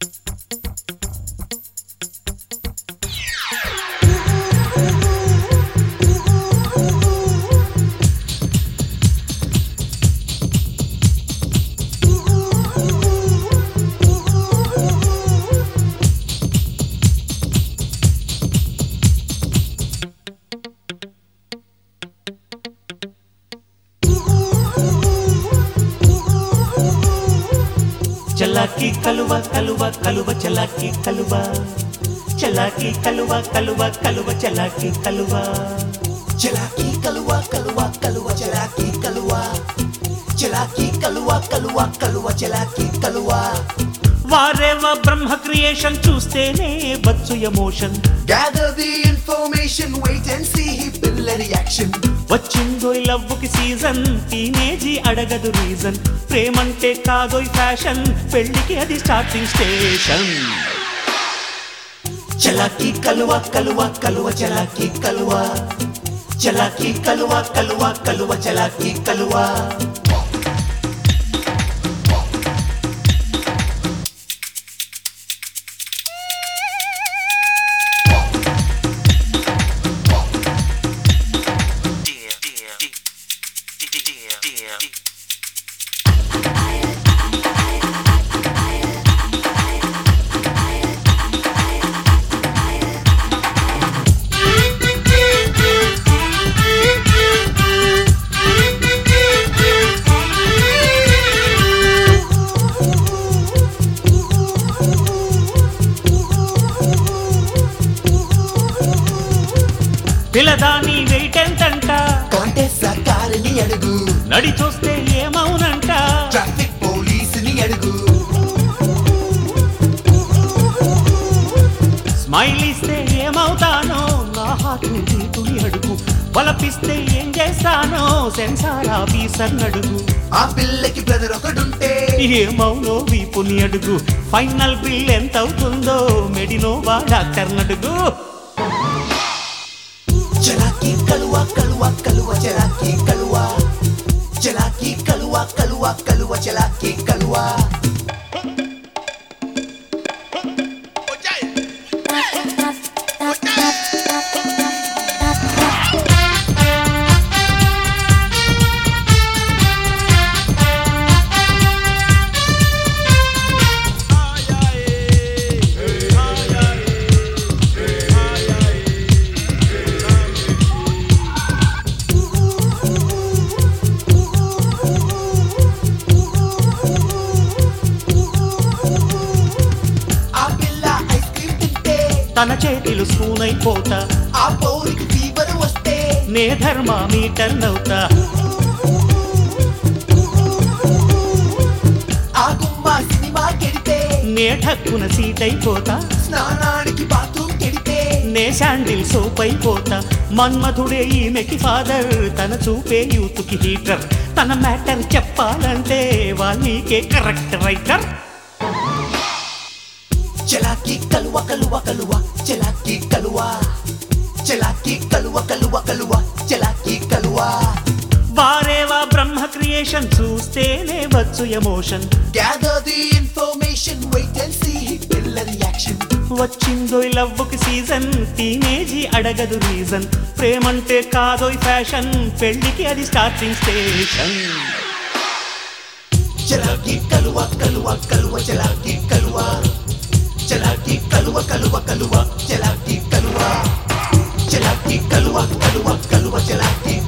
చలాకి కలువ కలువ కలువ చలాకి కలువ చలాకి కలువ కలువ కలువ చలాకి కలువ చలాకి కలువ కలువ కలువ చలాకి కలువ చలాకి కలువ కలువ కలువ చలాకి కలువ వారేవ బ్రహ్మ క్రియేషన్ చూస్తేనే వచ్చు emotion Gather the information, wait and see పిల్ల రియాక్షన్ వచ్చిందోయ్ లవ్వుకి సీజన్ టీనేజీ అడగదు రీజన్ ప్రేమంటే కాదోయ్ ఫ్యాషన్ పెళ్లికి అది స్టార్టింగ్ స్టేషన్ చలాకి కలువ కలువ కలువ చలాకి కలువ చలాకి కలువ కలువ కలువ చలాకి కలువ పిల్లదాని వెయిట్ ఎంతంట కాంటెస్సా కారుని అడుగు నడి చూస్తే ఏమవునంట ట్రాఫిక్ పోలీసుని అడుగు స్మైల్ ఇస్తే ఏమవుతానో నా హార్ట్ని తీతుని అడుగు బలపిస్తే ఏం చేస్తానో సెన్సార్ ఆఫీసర్ అడుగు ఆ పిల్లకి బ్రదర్ ఒకడుంటే ఏమవునో వీపుని అడుగు ఫైనల్ బిల్ ఎంత అవుతుందో మెడినోవా డాక్టర్ అడుగు చలాకి కలువ కలువ కలువ చలాకి కలువ చలాకి కలువ కలువ కలువ చలాకి కలువ తన చేతిలో స్పూన్ అయిపోతా ఆ పౌరికి ఫీవర్ వస్తే నే థర్మామీటర్ నవ్వుతా ఆ గుమ్మ సినిమా కెడితే నే ఠక్కున సీట్ అయిపోతా స్నానానికి బాత్రూమ్ కెడితే నే శాండిల్ సోప్ అయిపోతా మన్మధుడే ఈమెకి ఫాదర్ తన చూపే యూత్కి హీటర్ తన మ్యాటర్ చెప్పాలంటే వాల్మీకే కరెక్ట్ రైటర్ చలాకి కలువ కలువ కలువ చలాకి కలువ చలాకి కలువ కలువ కలువ చలాకి కలువ వారేవా బ్రహ్మ క్రియేషన్ చూస్తేనే వచ్చు emotion Gather the information, wait and see పిల్ల రియాక్షన్ వచ్చిందోయ్ లవ్వుకి సీజన్ టీనేజీ అడగదు రీజన్ ప్రేమంటే కాదోయ్ ఫ్యాషన్ పెళ్లికి అది స్టార్టింగ్ స్టేషన్ చలాకి కలువ కలువ కలువ చలాకి కలువ చలాకి కలువ కలువ కలువ చలాకి కలువ చలాకి కలువ కలువ కలువ చలాకి